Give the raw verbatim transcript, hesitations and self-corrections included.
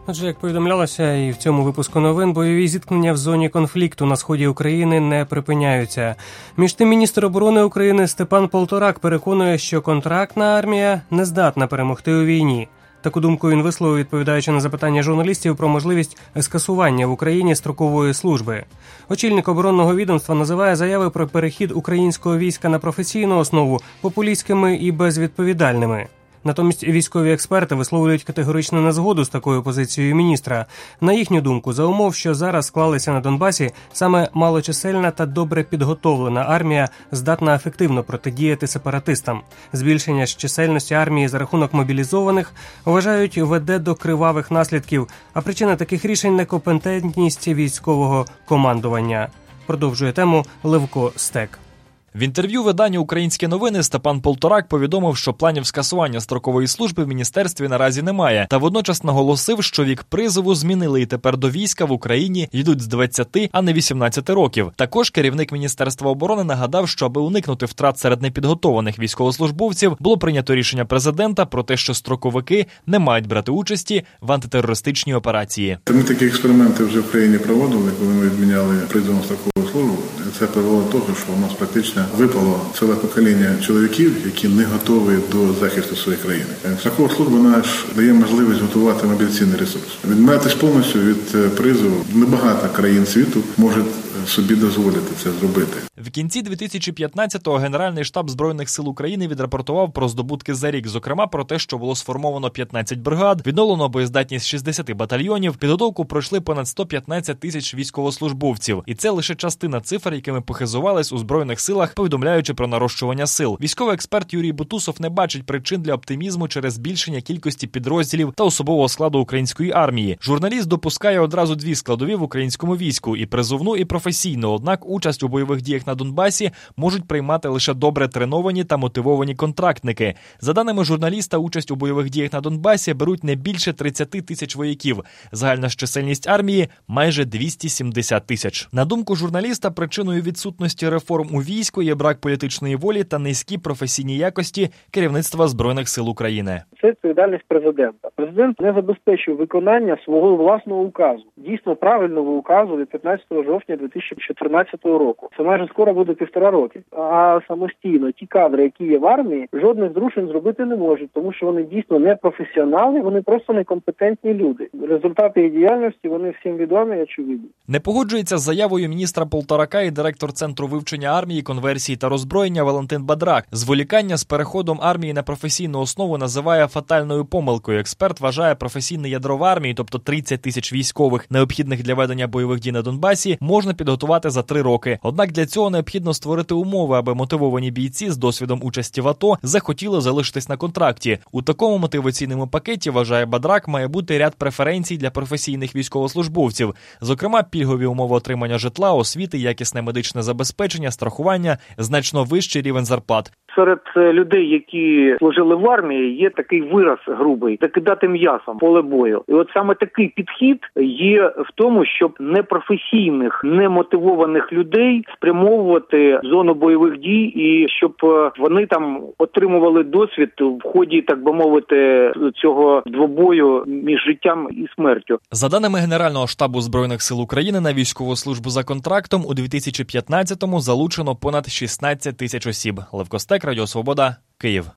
Отже, як повідомлялося і в цьому випуску новин, бойові зіткнення в зоні конфлікту на сході України не припиняються. Між тим, міністр оборони України Степан Полторак переконує, що контрактна армія не здатна перемогти у війні. Таку думку він висловив, відповідаючи на запитання журналістів про можливість скасування в Україні строкової служби. Очільник оборонного відомства називає заяви про перехід українського війська на професійну основу популістськими і безвідповідальними. Натомість військові експерти висловлюють категоричну незгоду з такою позицією міністра. На їхню думку, за умов, що зараз склалися на Донбасі, саме малочисельна та добре підготовлена армія здатна ефективно протидіяти сепаратистам. Збільшення ж чисельності армії за рахунок мобілізованих, вважають, веде до кривавих наслідків, а причина таких рішень – некомпетентність військового командування. Продовжує тему Левко Стек. В інтерв'ю виданню «Українські новини» Степан Полторак повідомив, що планів скасування строкової служби в міністерстві наразі немає, та водночас наголосив, що вік призову змінили і тепер до війська в Україні йдуть з двадцяти, а не вісімнадцяти років. Також керівник Міністерства оборони нагадав, що аби уникнути втрат серед непідготованих військовослужбовців, було прийнято рішення президента про те, що строковики не мають брати участі в антитерористичній операції. Ми такі експерименти вже в країні проводили, коли ми відміняли призовну строкову службу. Це привело до того, що у нас практично випало ціле покоління чоловіків, які не готові до захисту своєї країни. Строкова служба наш дає можливість готувати мобілізаційний ресурс. Відмовитись повністю від призову небагато країн світу можуть собі дозволити це зробити. В кінці дві тисячі п'ятнадцятого Генеральний штаб Збройних сил України відрапортував про здобутки за рік, зокрема про те, що було сформовано п'ятнадцять бригад, відновлено боєздатність шістдесят батальйонів, підготовку пройшли понад сто п'ятнадцять тисяч військовослужбовців. І це лише частина цифр, якими похизувались у Збройних силах, повідомляючи про нарощування сил. Військовий експерт Юрій Бутусов не бачить причин для оптимізму через збільшення кількості підрозділів та особового складу української армії. Журналіст допускає одразу дві складові в українському війську – і призовну, і професійну. Однак участь у бойових діях на Донбасі можуть приймати лише добре треновані та мотивовані контрактники. За даними журналіста, участь у бойових діях на Донбасі беруть не більше тридцять тисяч вояків. Загальна ж чисельність армії – майже двісті сімдесят тисяч. На думку журналіста, причиною відсутності реформ у війську є брак політичної волі та низькі професійні якості керівництва Збройних сил України. Це відповідальність президента. Президент не забезпечив виконання свого власного указу. Дійсно правильного указу від п'ятнадцятого жовтня дві тисячі чотирнадцятого року. Це майже скоро буде півтора роки. А самостійно ті кадри, які є в армії, жодних зрушень зробити не можуть, тому що вони дійсно не професіонали, вони просто некомпетентні люди. Результати їх діяльності, вони всім відомі і очевидні. Не погоджується з заявою міністра Полторака і директор Центру вивчення армії, конверсії та роззброєння Валентин Бадрак. Зволікання з переходом армії на професійну основу називає фатальною помилкою. Експерт вважає, професійне ядро в армії, тобто тридцять тисяч військових, необхідних для ведення бойових дій на Донбасі, можна підготувати за три роки. Однак для цього необхідно створити умови, аби мотивовані бійці з досвідом участі в АТО захотіли залишитись на контракті. У такому мотиваційному пакеті, вважає Бадрак, має бути ряд преференцій для професійних військовослужбовців. Зокрема, пільгові умови отримання житла, освіти, якісне медичне забезпечення, страхування, значно вищий рівень зарплат. Серед людей, які служили в армії, є такий вираз грубий – закидати м'ясом поле бою. І от саме такий підхід є в тому, щоб непрофесійних, немотивованих людей спрямовувати в зону бойових дій і щоб вони там отримували досвід в ході, так би мовити, цього двобою між життям і смертю. За даними Генерального штабу Збройних сил України, на військову службу за контрактом у дві тисячі п'ятнадцятому залучено понад шістнадцять тисяч осіб. Левко Стек, Радіо Свобода, Київ.